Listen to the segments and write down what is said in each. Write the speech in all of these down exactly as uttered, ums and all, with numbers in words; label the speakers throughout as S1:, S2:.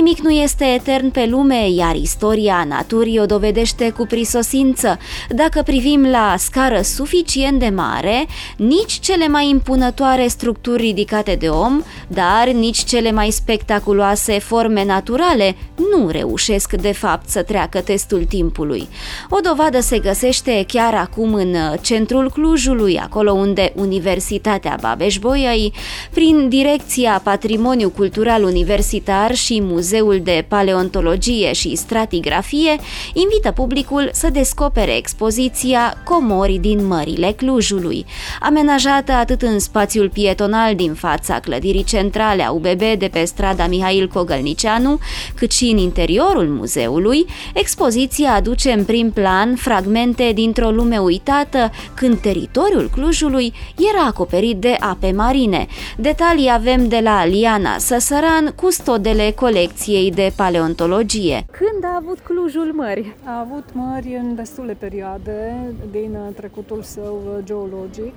S1: Nimic nu este etern pe lume, iar istoria naturii o dovedește cu prisosință. Dacă privim la scară suficient de mare, nici cele mai impunătoare structuri ridicate de om, dar nici cele mai spectaculoase forme naturale nu reușesc de fapt să treacă testul timpului. O dovadă se găsește chiar acum în centrul Clujului, acolo unde Universitatea Babeș-Bolyai, prin Direcția Patrimoniu Cultural Universitar și Muzeul de Paleontologie și Stratigrafie, invită publicul să descopere expoziția Comori din mările Clujului, amenajată atât în spațiul pietonal din fața clădirii centrale a U B B de pe strada Mihail Cogălnicianu, cât și în interiorul muzeului. Expoziția aduce în prim plan fragmente dintr-o lume uitată, când teritoriul Clujului era acoperit de ape marine. Detalii avem de la Liana Săsăran, custodele colecției de paleontologie. Când a avut Clujul mări?
S2: A avut mări în destule perioade din trecutul său geologic.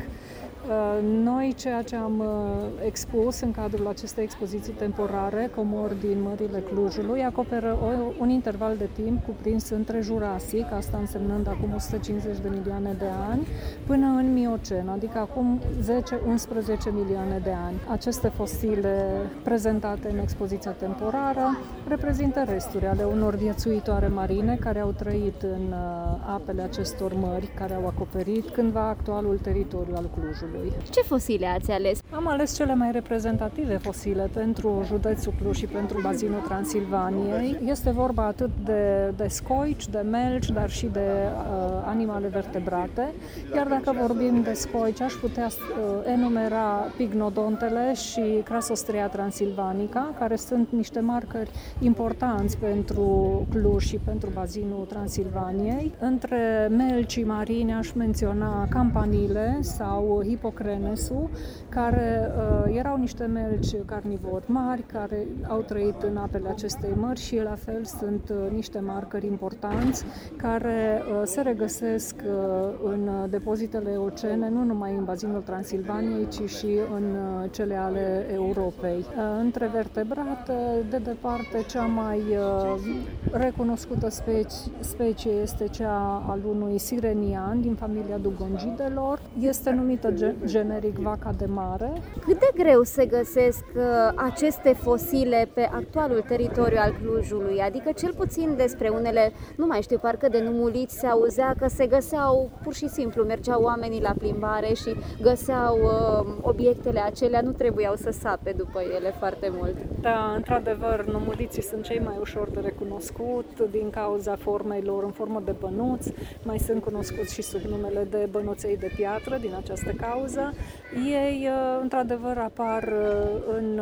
S2: Noi ceea ce am expus în cadrul acestei expoziții temporare, Comori din mările Clujului, acoperă un interval de timp cuprins între Jurasic, asta însemnând acum o sută cincizeci de milioane de ani, până în Miocen, adică acum zece unsprezece milioane de ani. Aceste fosile prezentate în expoziția temporară reprezintă resturi ale unor viețuitoare marine care au trăit în apele acestor mări, care au acoperit cândva actualul teritoriu al Clujului.
S1: Ce fosile ați ales?
S2: Am ales cele mai reprezentative fosile pentru județul Cluj și pentru bazinul Transilvaniei. Este vorba atât de, de scoici, de melci, dar și de uh, animale vertebrate. Iar dacă vorbim de scoici, aș putea uh, enumera pignodontele și Crasostrea transilvanica, care sunt niște marcări importanți pentru Cluj și pentru bazinul Transilvaniei. Între melcii marine aș menționa campanile sau Hippocrenesul, care uh, erau niște melci carnivori mari, care au trăit în apele acestei mări și la fel sunt uh, niște marcări importanți care uh, se regăsesc uh, în depozitele eocene, nu numai în bazinul Transilvaniei, ci și în uh, cele ale Europei. Uh, între vertebrate, de departe, cea mai uh, recunoscută specie, specie este cea al unui sirenian din familia dugongidelor. Este numită generic vaca de mare.
S1: Cât de greu se găsesc uh, aceste fosile pe actualul teritoriu al Clujului? Adică cel puțin despre unele, nu mai știu, parcă de Numuliți se auzea că se găseau pur și simplu, mergeau oamenii la plimbare și găseau uh, obiectele acelea, nu trebuiau să sape după ele foarte mult.
S2: Da, într-adevăr, Numuliții sunt cei mai ușor de recunoscut din cauza formei lor în formă de bănuți. Mai sunt cunoscuți și sub numele de bănuței de piatră din această cauză. Ei, într-adevăr, apar în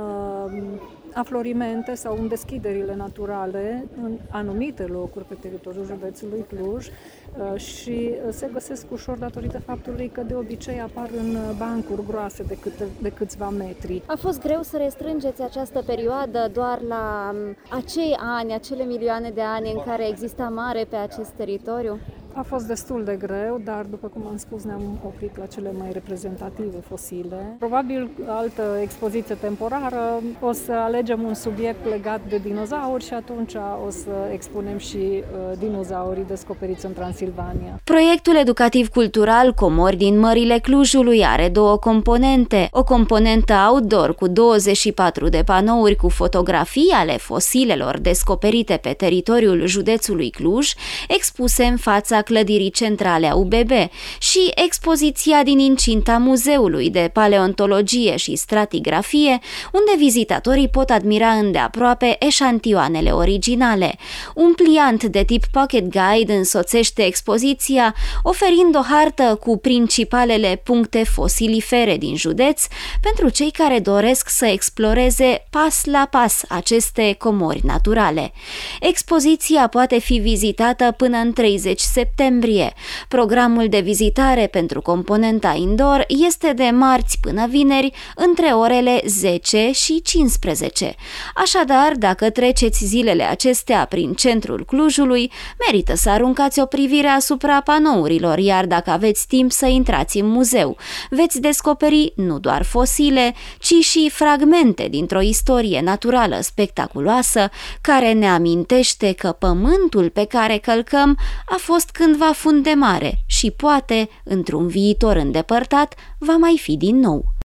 S2: aflorimente sau în deschiderile naturale în anumite locuri pe teritoriul județului Cluj și se găsesc ușor datorită faptului că de obicei apar în bancuri groase de, câte, de câțiva metri.
S1: A fost greu să restrângeți această perioadă doar la acei ani, acele milioane de ani în care exista mare pe acest teritoriu?
S2: A fost destul de greu, dar după cum am spus, ne-am oprit la cele mai reprezentative fosile. Probabil altă expoziție temporară o să alegem un subiect legat de dinozauri și atunci o să expunem și uh, dinozaurii descoperiți în Transilvania.
S1: Proiectul educativ-cultural Comori din mările Clujului are două componente. O componentă outdoor cu douăzeci și patru de panouri cu fotografii ale fosilelor descoperite pe teritoriul județului Cluj, expuse în fața clădirii centrale a U B B, și expoziția din incinta Muzeului de Paleontologie și Stratigrafie, unde vizitatorii pot admira îndeaproape eșantioanele originale. Un pliant de tip pocket guide însoțește expoziția, oferind o hartă cu principalele puncte fosilifere din județ pentru cei care doresc să exploreze pas la pas aceste comori naturale. Expoziția poate fi vizitată până în treizeci septembrie septembrie. Programul de vizitare pentru componenta indoor este de marți până vineri, între orele zece și cincisprezece. Așadar, dacă treceți zilele acestea prin centrul Clujului, merită să aruncați o privire asupra panourilor, iar dacă aveți timp să intrați în muzeu, veți descoperi nu doar fosile, ci și fragmente dintr-o istorie naturală spectaculoasă, care ne amintește că pământul pe care călcăm a fost cândva fund de mare și poate, într-un viitor îndepărtat, va mai fi din nou.